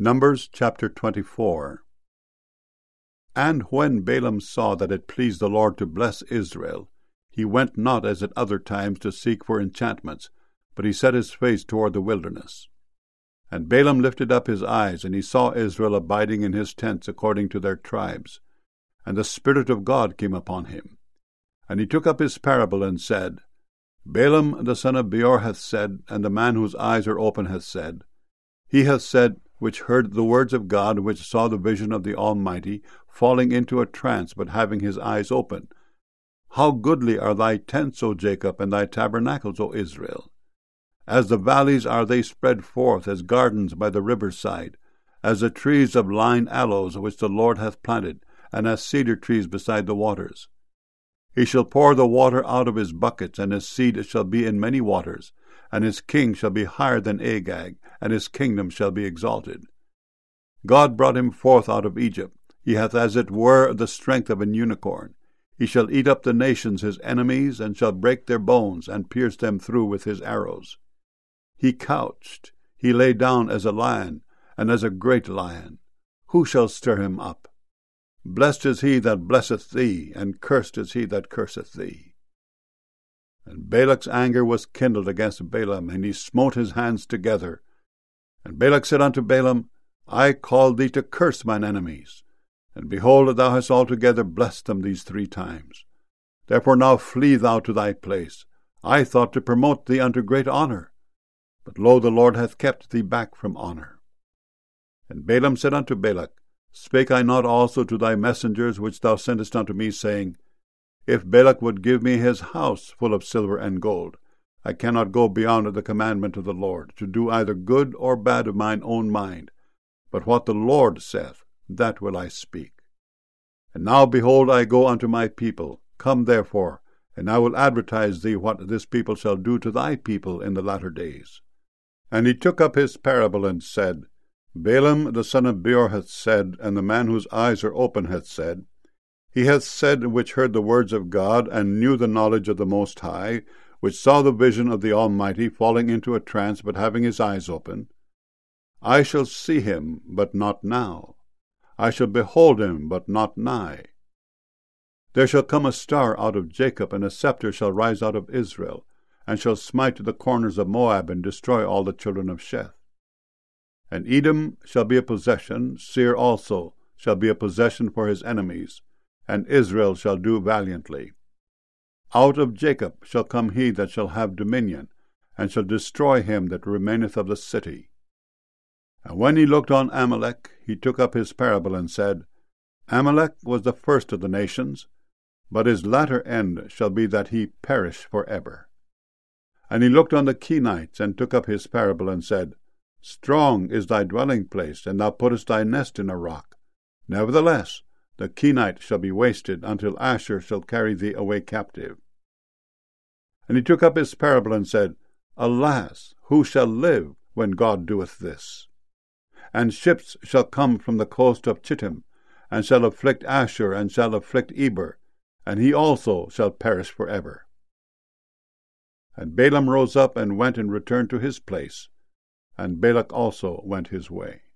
Numbers chapter 24. And when Balaam saw that it pleased the Lord to bless Israel, he went not as at other times to seek for enchantments, but he set his face toward the wilderness. And Balaam lifted up his eyes, and he saw Israel abiding in his tents according to their tribes. And the Spirit of God came upon him. And he took up his parable and said, Balaam the son of Beor hath said, and the man whose eyes are open hath said, He hath said, which heard the words of God, which saw the vision of the Almighty, falling into a trance, but having his eyes open. How goodly are thy tents, O Jacob, and thy tabernacles, O Israel! As the valleys are they spread forth, as gardens by the river's side, as the trees of lign aloes which the Lord hath planted, and as cedar trees beside the waters. He shall pour the water out of his buckets, and his seed shall be in many waters, and his king shall be higher than Agag, and his kingdom shall be exalted. God brought him forth out of Egypt. He hath as it were the strength of an unicorn. He shall eat up the nations his enemies, and shall break their bones, and pierce them through with his arrows. He couched, he lay down as a lion, and as a great lion. Who shall stir him up? Blessed is he that blesseth thee, and cursed is he that curseth thee. And Balak's anger was kindled against Balaam, and he smote his hands together. And Balak said unto Balaam, I called thee to curse mine enemies, and behold, thou hast altogether blessed them these 3 times. Therefore now flee thou to thy place. I thought to promote thee unto great honor, but lo, the Lord hath kept thee back from honor. And Balaam said unto Balak, Spake I not also to thy messengers which thou sentest unto me, saying, If Balak would give me his house full of silver and gold, I cannot go beyond the commandment of the Lord, to do either good or bad of mine own mind, but what the Lord saith, that will I speak. And now, behold, I go unto my people. Come therefore, and I will advertise thee what this people shall do to thy people in the latter days. And he took up his parable and said, Balaam the son of Beor hath said, and the man whose eyes are open hath said, He hath said, which heard the words of God, and knew the knowledge of the Most High, which saw the vision of the Almighty, falling into a trance, but having his eyes open, I shall see him, but not now. I shall behold him, but not nigh. There shall come a star out of Jacob, and a scepter shall rise out of Israel, and shall smite the corners of Moab, and destroy all the children of Sheth. And Edom shall be a possession, Seir also shall be a possession for his enemies, and Israel shall do valiantly. Out of Jacob shall come he that shall have dominion, and shall destroy him that remaineth of the city. And when he looked on Amalek, he took up his parable and said, Amalek was the first of the nations, but his latter end shall be that he perish for ever. And he looked on the Kenites, and took up his parable and said, Strong is thy dwelling place, and thou puttest thy nest in a rock. Nevertheless, the Kenite shall be wasted, until Ashur shall carry thee away captive. And he took up his parable and said, Alas, who shall live when God doeth this? And ships shall come from the coast of Chittim, and shall afflict Ashur, and shall afflict Eber, and he also shall perish for ever. And Balaam rose up and went and returned to his place, and Balak also went his way.